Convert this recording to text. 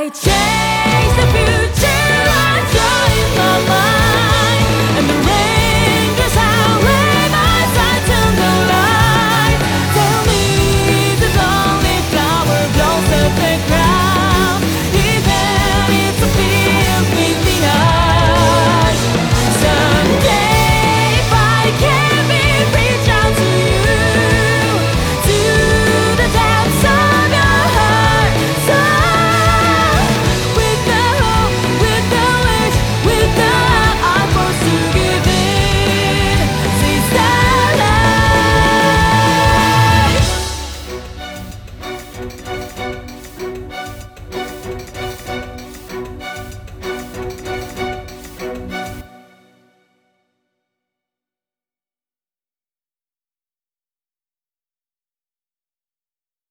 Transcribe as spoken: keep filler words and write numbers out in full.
I chase the future, I join my mind, and the rain goes out, lay my sights on the light. Tell me the only flower blows at the ground, even if the field leaves behind. Someday, if I can be reach out to you, to the depths of your heart. So with the hope, with the wish, with the I'm forced to give in. Seize the light.